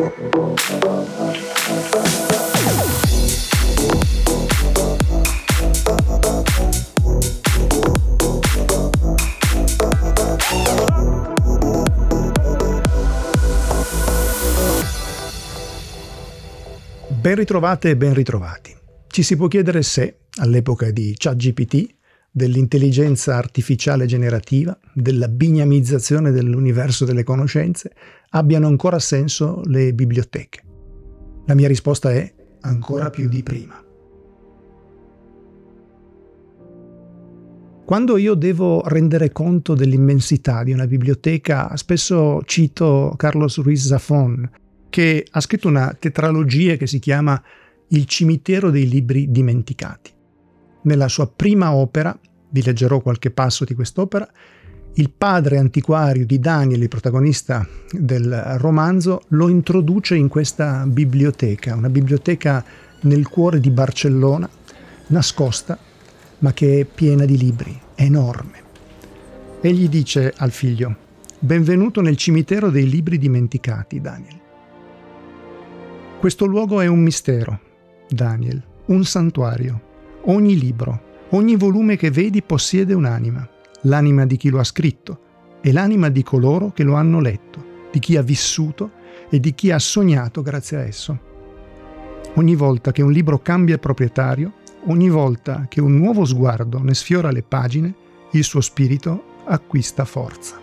Ben ritrovate e ben ritrovati. Ci si può chiedere se, all'epoca di ChatGPT, dell'intelligenza artificiale generativa, della bignamizzazione dell'universo delle conoscenze, abbiano ancora senso le biblioteche. La mia risposta è ancora più di prima. Quando io devo rendere conto dell'immensità di una biblioteca, spesso cito Carlos Ruiz Zafón, che ha scritto una tetralogia che si chiama Il cimitero dei libri dimenticati. Nella sua prima opera, vi leggerò qualche passo di quest'opera, il padre antiquario di Daniel, il protagonista del romanzo, lo introduce in questa biblioteca, una biblioteca nel cuore di Barcellona, nascosta, ma che è piena di libri, enorme. Egli dice al figlio: «Benvenuto nel cimitero dei libri dimenticati, Daniel. Questo luogo è un mistero, Daniel, un santuario. Ogni libro, ogni volume che vedi possiede un'anima, l'anima di chi lo ha scritto e l'anima di coloro che lo hanno letto, di chi ha vissuto e di chi ha sognato grazie a esso. Ogni volta che un libro cambia proprietario, ogni volta che un nuovo sguardo ne sfiora le pagine, il suo spirito acquista forza».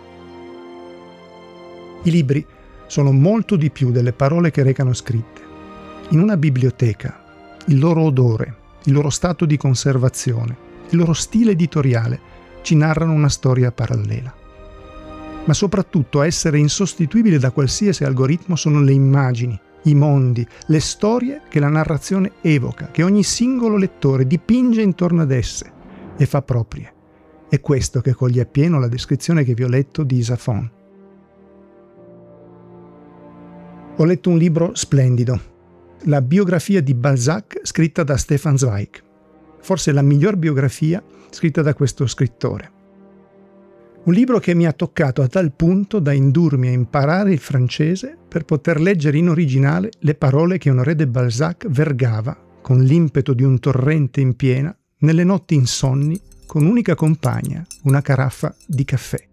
I libri sono molto di più delle parole che recano scritte. In una biblioteca, il loro odore, il loro stato di conservazione, il loro stile editoriale ci narrano una storia parallela. Ma soprattutto a essere insostituibili da qualsiasi algoritmo sono le immagini, i mondi, le storie che la narrazione evoca, che ogni singolo lettore dipinge intorno ad esse e fa proprie. È questo che coglie appieno la descrizione che vi ho letto di Zafón. Ho letto un libro splendido, la biografia di Balzac scritta da Stefan Zweig, forse la miglior biografia scritta da questo scrittore. Un libro che mi ha toccato a tal punto da indurmi a imparare il francese per poter leggere in originale le parole che Honoré de Balzac vergava con l'impeto di un torrente in piena nelle notti insonni con unica compagna, una caraffa di caffè.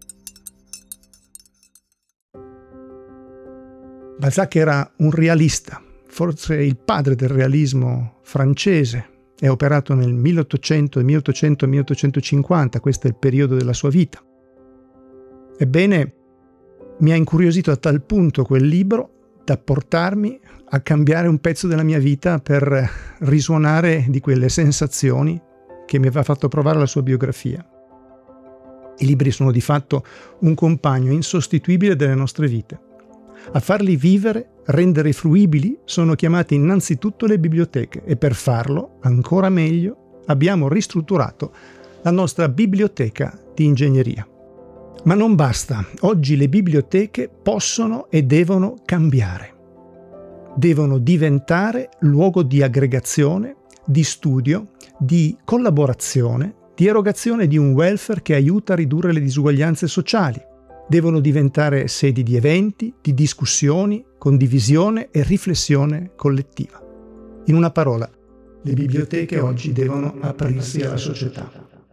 Balzac era un realista, forse il padre del realismo francese. È operato nel 1800, 1850, questo è il periodo della sua vita. Ebbene, mi ha incuriosito a tal punto quel libro da portarmi a cambiare un pezzo della mia vita per risuonare di quelle sensazioni che mi aveva fatto provare la sua biografia. I libri sono di fatto un compagno insostituibile delle nostre vite. A farli vivere, rendere fruibili, sono chiamate innanzitutto le biblioteche e per farlo, ancora meglio, abbiamo ristrutturato la nostra biblioteca di ingegneria. Ma non basta. Oggi le biblioteche possono e devono cambiare. Devono diventare luogo di aggregazione, di studio, di collaborazione, di erogazione di un welfare che aiuta a ridurre le disuguaglianze sociali. Devono diventare sedi di eventi, di discussioni, condivisione e riflessione collettiva. In una parola, le biblioteche oggi devono aprirsi alla società.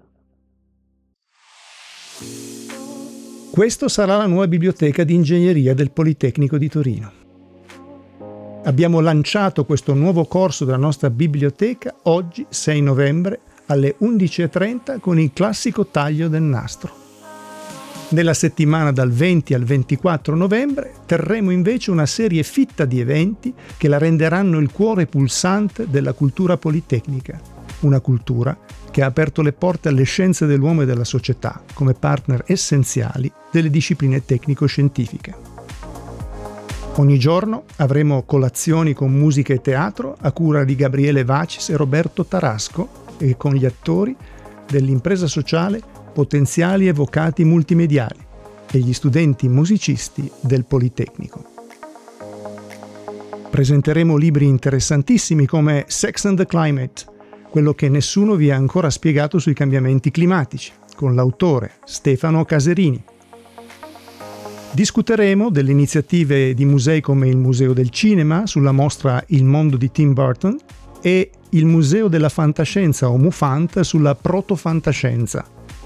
Questo sarà la nuova biblioteca di ingegneria del Politecnico di Torino. Abbiamo lanciato questo nuovo corso della nostra biblioteca oggi, 6 novembre, alle 11:30 con il classico taglio del nastro. Nella settimana dal 20 al 24 novembre terremo invece una serie fitta di eventi che la renderanno il cuore pulsante della cultura politecnica, una cultura che ha aperto le porte alle scienze dell'uomo e della società come partner essenziali delle discipline tecnico-scientifiche. Ogni giorno avremo colazioni con musica e teatro a cura di Gabriele Vacis e Roberto Tarasco e con gli attori dell'impresa sociale Potenziali Evocati Multimediali e gli studenti musicisti del Politecnico. Presenteremo libri interessantissimi come Sex and the Climate, quello che nessuno vi ha ancora spiegato sui cambiamenti climatici, con l'autore Stefano Caserini. Discuteremo delle iniziative di musei come il Museo del Cinema sulla mostra Il mondo di Tim Burton e il Museo della Fantascienza o MUFANT sulla protofantascienza.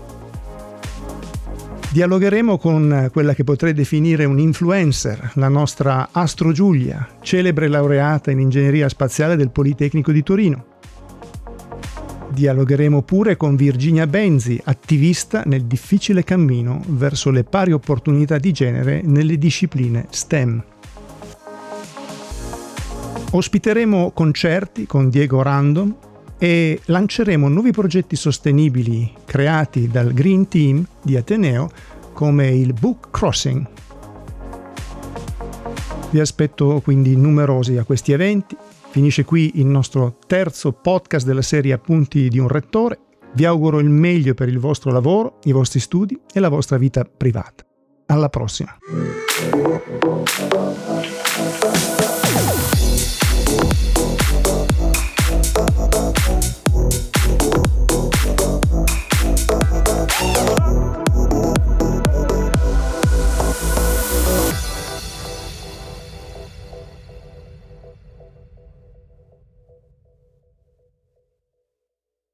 Dialogheremo con quella che potrei definire un influencer, la nostra Astro Giulia, celebre laureata in ingegneria spaziale del Politecnico di Torino. Dialogheremo pure con Virginia Benzi, attivista nel difficile cammino verso le pari opportunità di genere nelle discipline STEM. Ospiteremo concerti con Diego Random e lanceremo nuovi progetti sostenibili creati dal Green Team di Ateneo come il Book Crossing. Vi aspetto quindi numerosi a questi eventi. Finisce qui il nostro terzo podcast della serie Appunti di un Rettore. Vi auguro il meglio per il vostro lavoro, i vostri studi e la vostra vita privata. Alla prossima!